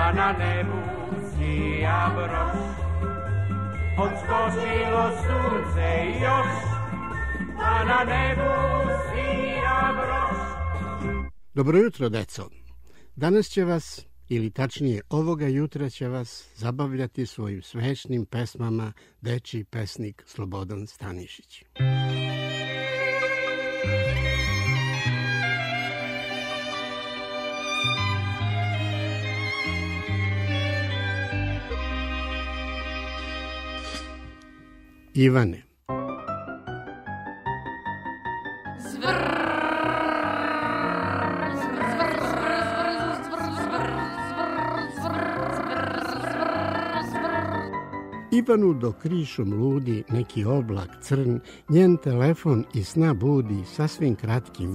a na nebu sija broš. Odskočilo sunce još, a na nebu sija broš. Dobro jutro, deco. Danas će vas, ili tačnije ovoga jutra će vas zabavljati svojim smešnim pesmama dečiji pesnik Slobodan Stanišić. Ivane. Ivanu dok krišom ludi neki oblak crn, njen telefon iz sna budi sasvim kratkim.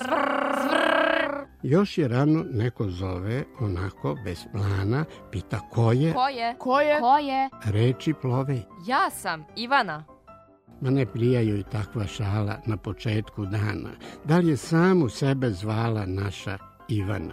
Još je rano, neko zove, onako, bez plana, pita ko je. Ko je? Reči plove. Ja sam Ivana. Ma ne prija joj takva šala na početku dana. Da li je samu sebe zvala naša Ivana?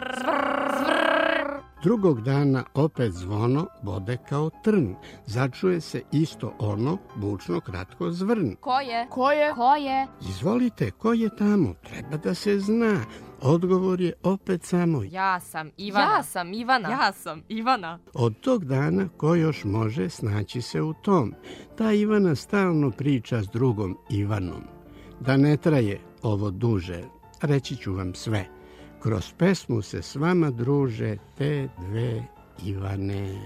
Drugog dana opet zvono bode kao trn. Začuje se isto ono, bučno kratko zvrn. Ko je? Izvolite, ko je tamo? Treba da se zna. Odgovor je opet samo Ja sam Ivana. Od tog dana ko još može snaći se u tom. Ta Ivana stalno priča s drugom Ivanom. Da ne traje ovo duže, reći ću vam sve. Kroz pesmu se s vama druže te dve Ivane.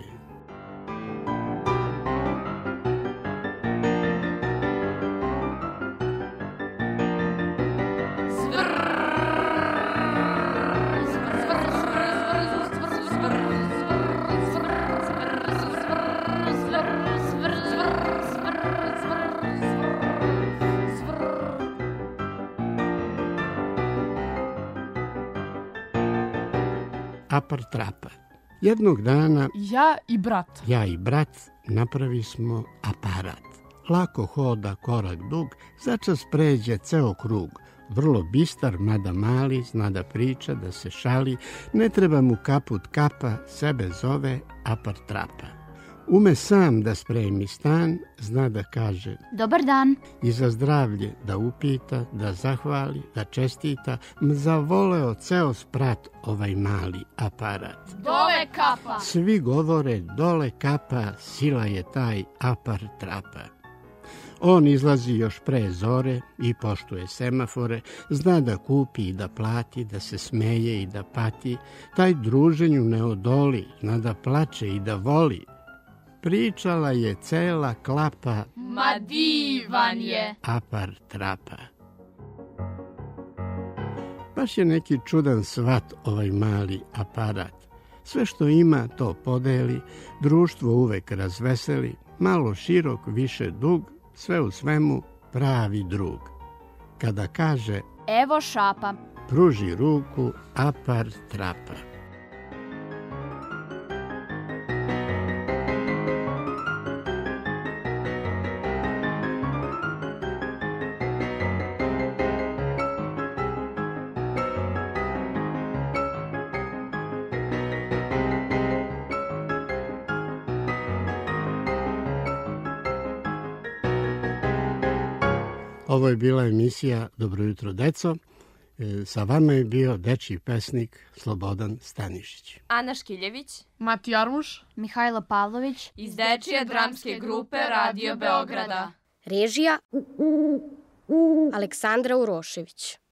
Apar trapa. Jednog dana ja i brat napravi smo aparat. Lako hoda korak dug, začas pređe ceo krug. Vrlo bistar, mada mali, zna da priča, da se šali. Ne treba mu kaput kapa, sebe zove apar trapa. Ume sam da spremi stan, zna da kaže dobar dan. I za zdravlje da upita, da zahvali, da čestita. Zavoleo ceo sprat ovaj mali aparat. Dole kapa. Svi govore dole kapa, sila je taj apar trapa. On izlazi još pre zore i poštuje semafore, zna da kupi i da plati, da se smeje i da pati. Taj druženju ne odoli, zna da plače i da voli. Pričala je cela klapa, Ma divan je. apar trapa. Baš je neki čudan svat ovaj mali aparat. Sve što ima to podeli, društvo uvek razveseli, malo širok, više dug, sve u svemu pravi drug. Kada kaže Evo šapa. pruži ruku apar trapa. Ovo je bila emisija Dobro jutro, deco. Sa vama je bio dečiji pesnik Slobodan Stanišić. Ana Škiljević, Mati Armuš, Mihajlo Pavlović iz dečije dramske grupe Radio Beograda. Režija Aleksandra Urošević.